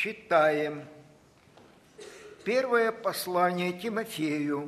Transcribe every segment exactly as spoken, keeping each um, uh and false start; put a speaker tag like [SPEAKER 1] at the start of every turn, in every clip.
[SPEAKER 1] читаем первое послание Тимофею,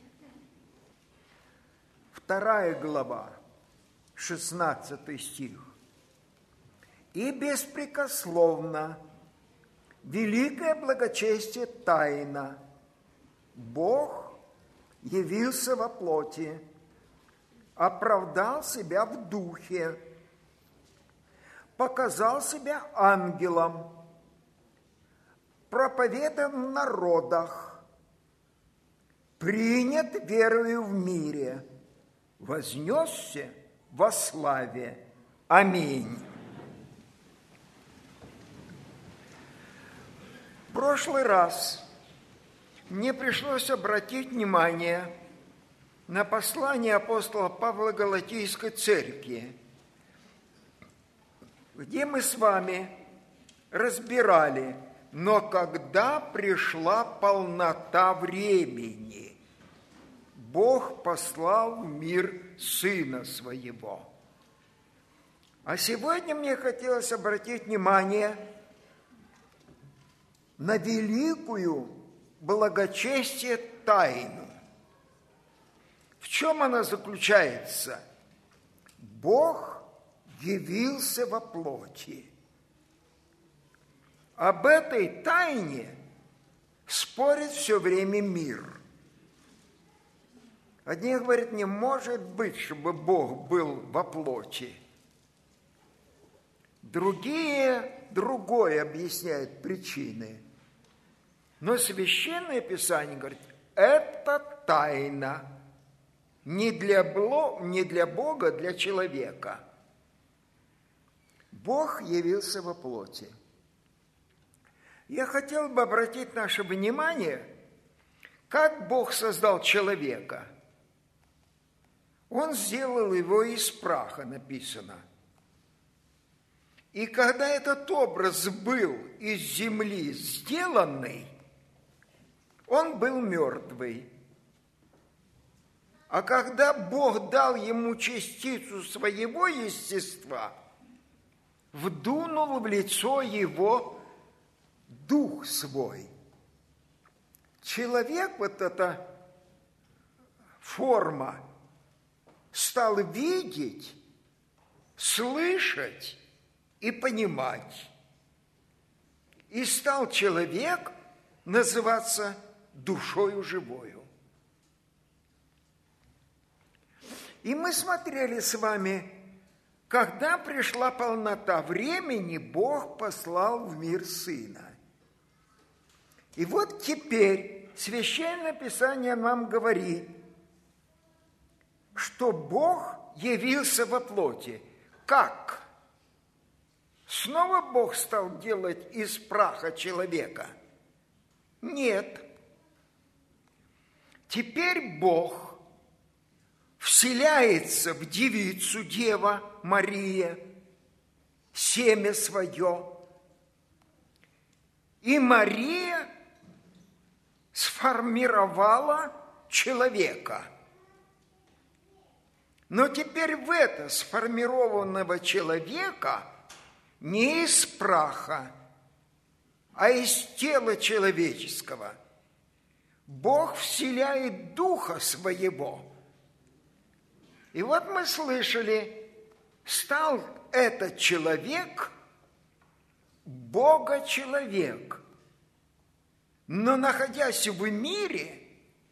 [SPEAKER 1] вторая глава, шестнадцатый стих. «И беспрекословно великое благочестие тайна. Бог явился во плоти, оправдал себя в духе, показал себя ангелом, проповедан в народах, принят верою в мире, вознесся во славе. Аминь». В прошлый раз мне пришлось обратить внимание на послание апостола Павла Галатийской церкви, где мы с вами разбирали, но когда пришла полнота времени, Бог послал в мир Сына Своего. А сегодня мне хотелось обратить внимание на великую благочестие тайну. В чем она заключается? Бог явился во плоти. Об этой тайне спорит все время мир. Одни говорят, не может быть, чтобы Бог был во плоти. Другие другое объясняют причины. Но Священное Писание говорит, это тайна не для, не для Бога, для человека. Бог явился во плоти. Я хотел бы обратить наше внимание, как Бог создал человека. Он сделал его из праха, написано. И когда этот образ был из земли сделанный, он был мертвый. А когда Бог дал ему частицу своего естества, вдунул в лицо его дух свой. Человек, вот эта форма, стал видеть, слышать и понимать. И стал человек называться душою живою. И мы смотрели с вами, когда пришла полнота времени, Бог послал в мир Сына. И вот теперь Священное Писание нам говорит, что Бог явился во плоти. Как? Снова Бог стал делать из праха человека? Нет. Теперь Бог вселяется в девицу Дева Мария, семя свое. И Мария сформировала человека. Но теперь в это сформированного человека не из праха, а из тела человеческого Бог вселяет Духа Своего. И вот мы слышали, стал этот человек Бога-человек. Но, находясь в мире,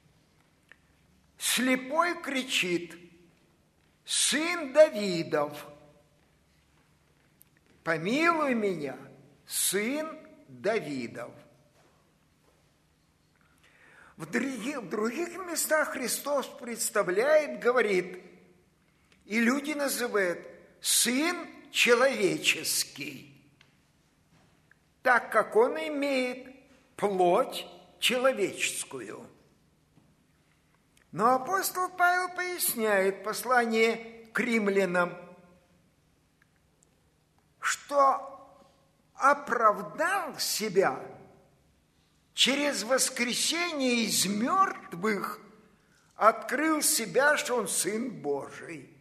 [SPEAKER 1] слепой кричит: «Сын Давидов, помилуй меня, сын Давидов». В других, в других местах Христос представляет, говорит, и люди называют «сын человеческий», так как он имеет плоть человеческую. Но апостол Павел поясняет послание к римлянам, что оправдал себя через воскресение из мертвых, открыл себя, что он Сын Божий.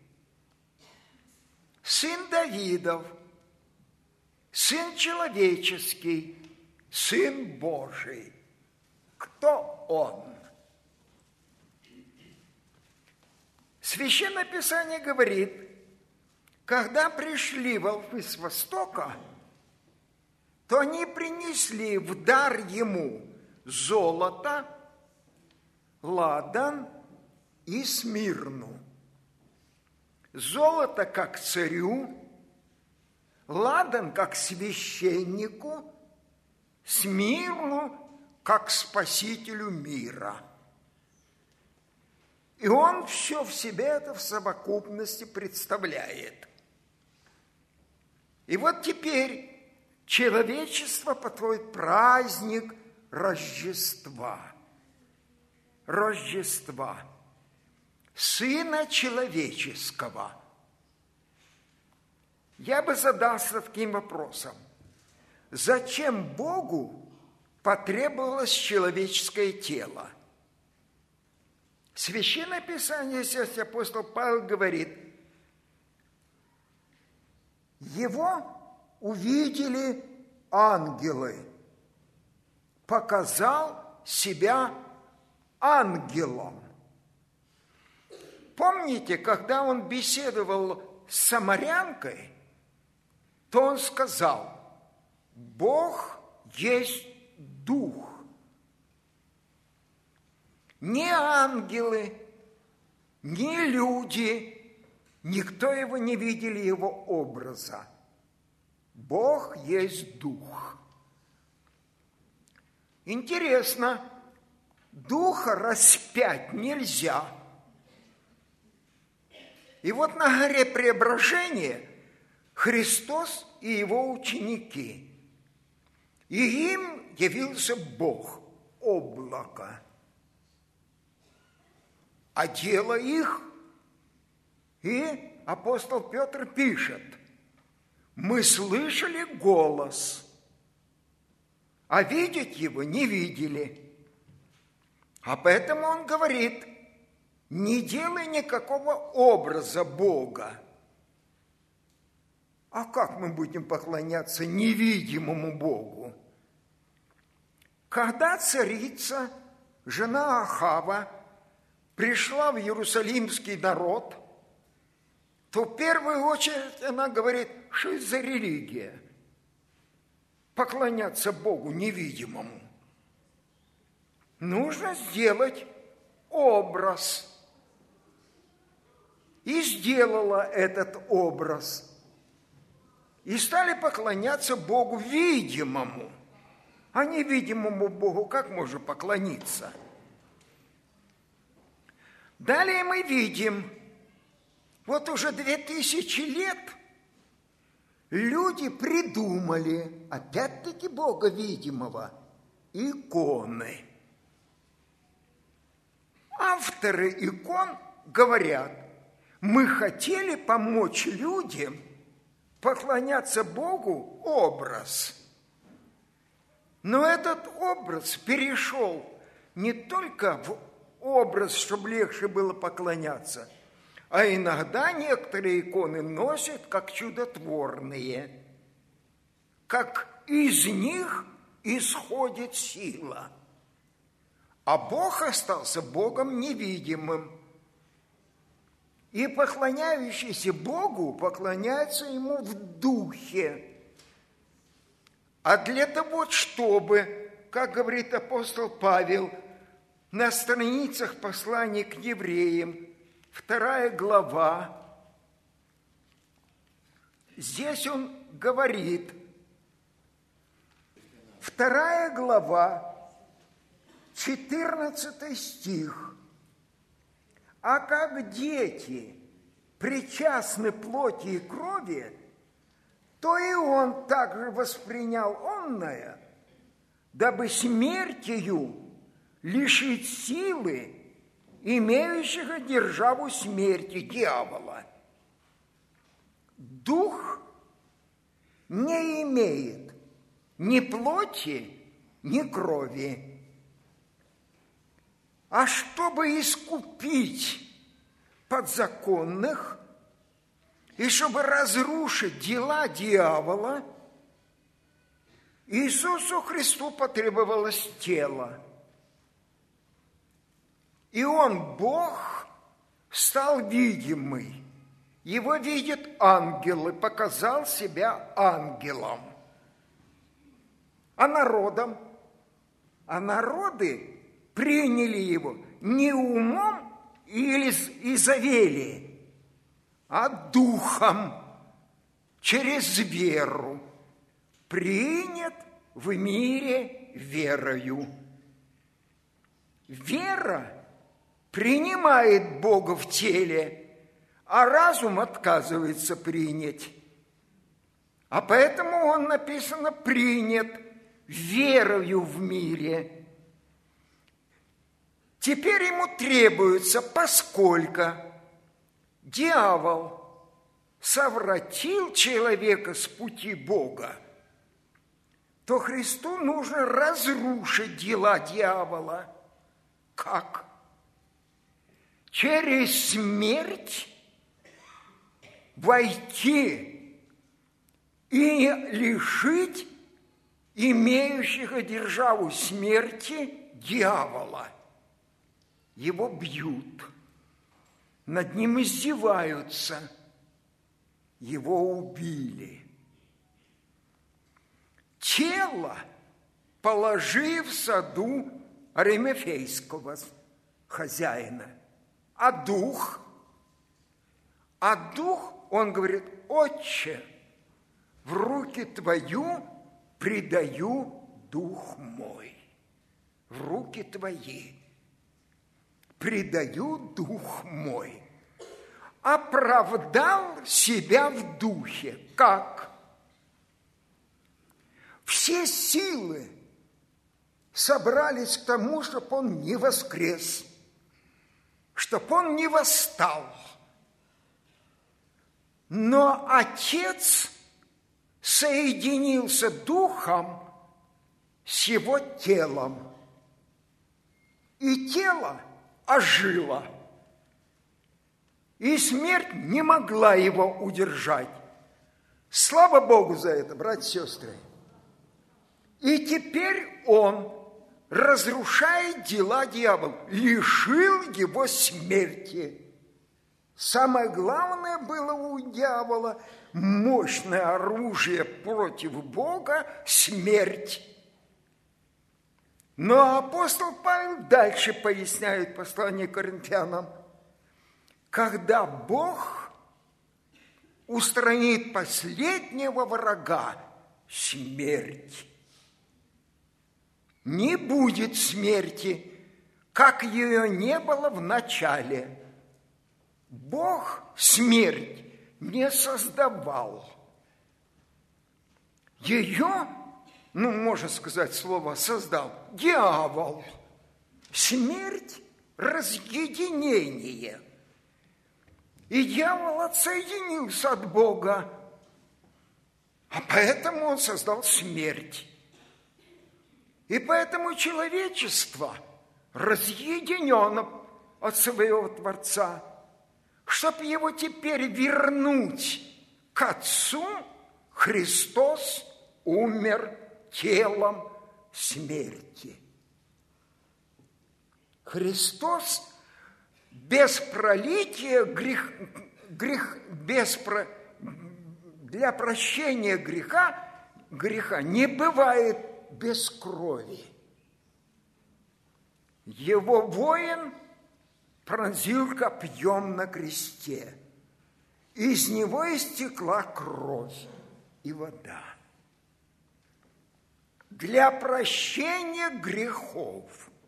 [SPEAKER 1] Сын Давидов, Сын человеческий, Сын Божий. Кто Он? Священное Писание говорит, когда пришли волхвы с востока, то они принесли в дар ему золото, ладан и смирну. Золото как царю, ладан как священнику, смирну как спасителю мира. И он все в себе это в совокупности представляет. И вот теперь человечество подходит праздник Рождества. Рождества. Сына человеческого. Я бы задался таким вопросом. Зачем Богу потребовалось человеческое тело? Священное Писание, здесь апостол Павел говорит, его увидели ангелы, показал себя ангелом. Помните, когда он беседовал с самарянкой, то он сказал, Бог есть Дух. Ни ангелы, ни люди, никто его не видели, его образа. Бог есть Дух. Интересно, Духа распять нельзя. И вот на горе Преображения Христос и его ученики, и им явился Бог, облако. Одело их, и апостол Петр пишет, мы слышали голос, а видеть его не видели. А поэтому он говорит, не делай никакого образа Бога. А как мы будем поклоняться невидимому Богу? Когда царица, жена Ахава, пришла в Иерусалимский народ, то в первую очередь она говорит, что это за религия? Поклоняться Богу невидимому. Нужно сделать образ. И сделала этот образ. И стали поклоняться Богу видимому. А невидимому Богу как можно поклониться? Далее мы видим, вот уже две тысячи лет люди придумали, опять-таки Бога видимого, иконы. Авторы икон говорят, мы хотели помочь людям поклоняться Богу образ. Но этот образ перешел не только в образ, чтобы легче было поклоняться, а иногда некоторые иконы носят как чудотворные, как из них исходит сила. А Бог остался Богом невидимым. И поклоняющийся Богу поклоняется Ему в духе. А для того, чтобы, как говорит апостол Павел, на страницах послания к евреям, вторая глава, здесь он говорит, вторая глава, четырнадцатый стих, а как дети причастны плоти и крови, то и он также воспринял онное, дабы смертью лишить силы имеющего державу смерти дьявола. Дух не имеет ни плоти, ни крови. А чтобы искупить подзаконных и чтобы разрушить дела дьявола, Иисусу Христу потребовалось тело. И Он, Бог, стал видимый. Его видят ангелы, показал себя ангелом. А народом? А народы приняли Его не умом или изавели, а духом, через веру. Принят в мире верою. Вера принимает Бога в теле, а разум отказывается принять. А поэтому он, написано, принят верою в мире. Теперь ему требуется, поскольку дьявол совратил человека с пути Бога, то Христу нужно разрушить дела дьявола. Как? Через смерть войти и лишить имеющего державу смерти дьявола. Его бьют, над ним издеваются, его убили. Тело положи в саду Аримафейского хозяина, а дух, а дух, он говорит: Отче, в руки Твою предаю дух мой, в руки Твои предаю дух мой. Оправдал себя в духе. Как? Все силы собрались к тому, чтобы он не воскрес, чтобы он не восстал. Но Отец соединился духом с его телом, и тело ожило, и смерть не могла его удержать. Слава Богу за это, братья и сестры. И теперь он разрушает дела дьявола, лишил его смерти. Самое главное было у дьявола – мощное оружие против Бога – смерть. Но апостол Павел дальше поясняет послание Коринфянам: когда Бог устранит последнего врага – смерть, не будет смерти, как ее не было в начале. Бог смерть не создавал. Ее, ну, можно сказать слово «создал», дьявол. Смерть – разъединение. И дьявол отсоединился от Бога, а поэтому он создал смерть. И поэтому человечество разъединено от своего Творца. Чтобы его теперь вернуть к Отцу, Христос умер телом смерти. Христос без пролития грех, грех без про, для прощения греха, греха не бывает без крови. Его воин пронзил копьем на кресте. Из него истекла кровь и вода. Для прощения грехов.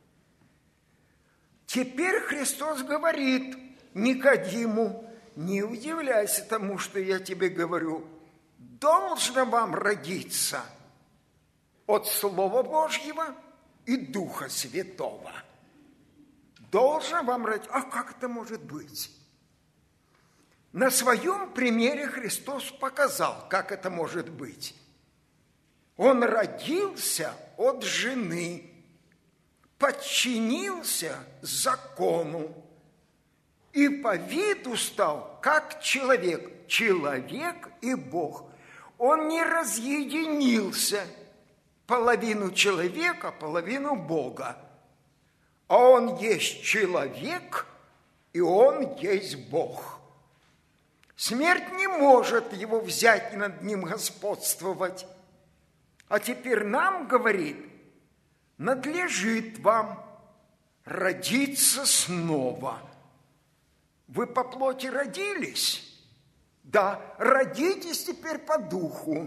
[SPEAKER 1] Теперь Христос говорит Никодиму: не удивляйся тому, что я тебе говорю. Должно вам родиться от Слова Божьего и Духа Святого. Должен вам родиться. А как это может быть? На своем примере Христос показал, как это может быть. Он родился от жены, подчинился закону и по виду стал как человек, человек и Бог. Он не разъединился, половину человека, половину Бога. А он есть человек, и он есть Бог. Смерть не может его взять и над ним господствовать. А теперь нам, говорит, надлежит вам родиться снова. Вы по плоти родились? Да, родитесь теперь по духу.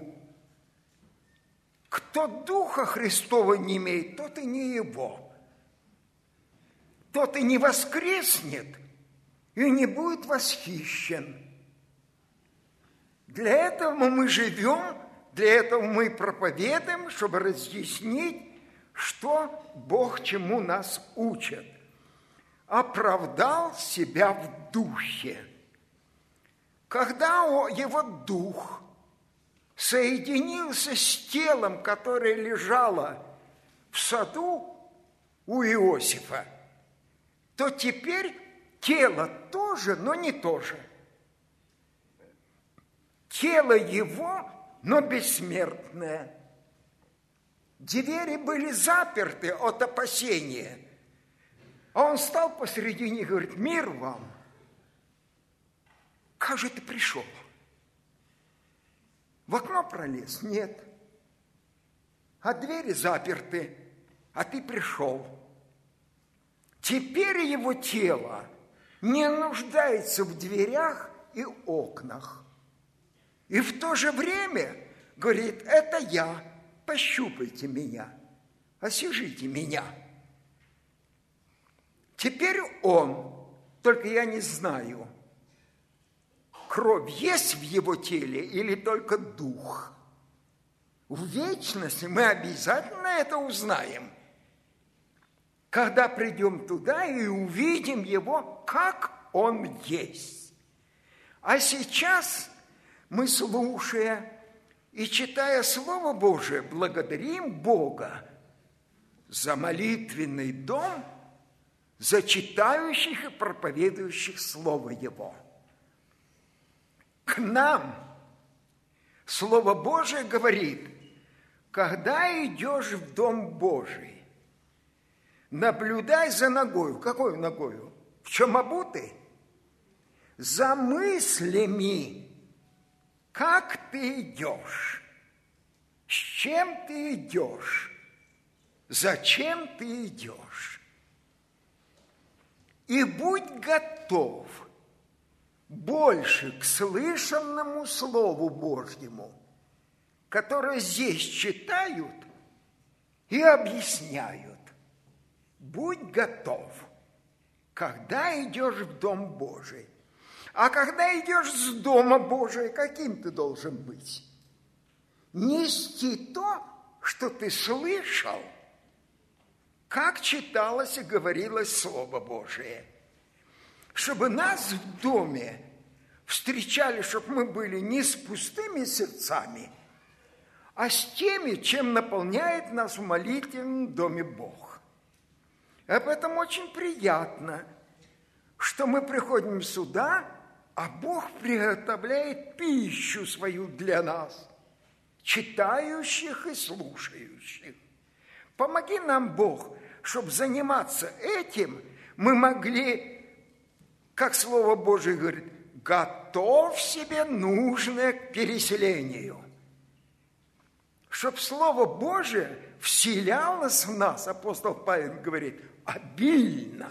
[SPEAKER 1] Кто духа Христова не имеет, тот и не его. Тот и не воскреснет, и не будет восхищен. Для этого мы живем, для этого мы проповедуем, чтобы разъяснить, что Бог чему нас учит. Оправдал себя в духе. Когда его дух соединился с телом, которое лежало в саду у Иосифа, то теперь тело тоже, но не то же. Тело его, но бессмертное. Двери были заперты от опасения. А он стал посредине и говорит: мир вам. Как же ты пришел? В окно пролез? Нет. А двери заперты, а ты пришел. Теперь его тело не нуждается в дверях и окнах. И в то же время говорит: это я, пощупайте меня, освежите меня. Теперь он, только я не знаю, кровь есть в его теле или только дух. В вечности мы обязательно это узнаем, когда придем туда и увидим его, как он есть. А сейчас мы, слушая и читая Слово Божие, благодарим Бога за молитвенный дом, за читающих и проповедующих Слово Его. К нам Слово Божие говорит: когда идешь в Дом Божий, наблюдай за ногою. Какой ногою? В чем обуты? За мыслями, как ты идешь, с чем ты идешь, зачем ты идешь. И будь готов больше к слышанному Слову Божьему, которое здесь читают и объясняют. Будь готов, когда идешь в Дом Божий. А когда идешь с Дома Божия, каким ты должен быть? Нести то, что ты слышал, как читалось и говорилось Слово Божие. Чтобы нас в доме встречали, чтобы мы были не с пустыми сердцами, а с теми, чем наполняет нас в молитвенном доме Бог. Об этом очень приятно, что мы приходим сюда, а Бог приготовляет пищу свою для нас, читающих и слушающих. Помоги нам, Бог, чтобы заниматься этим, мы могли, как Слово Божие говорит, готовь себе нужное к переселению. Чтоб Слово Божие вселялось в нас, апостол Павел говорит, обильно.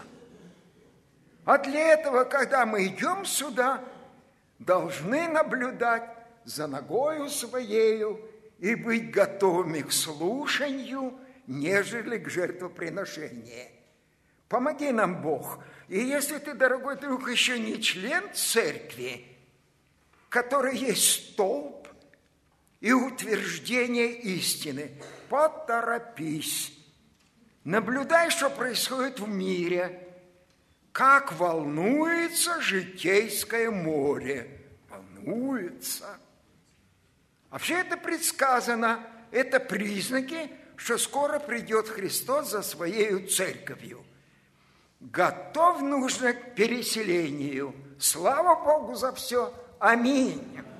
[SPEAKER 1] А для этого, когда мы идем сюда, должны наблюдать за ногою своею и быть готовыми к слушанию, нежели к жертвоприношению. Помоги нам, Бог. И если ты, дорогой друг, еще не член церкви, который есть столб и утверждение истины, поторопись. Наблюдай, что происходит в мире, как волнуется житейское море. Волнуется. А все это предсказано, это признаки, что скоро придет Христос за Своею церковью. Готов нужно к переселению. Слава Богу за все. Аминь.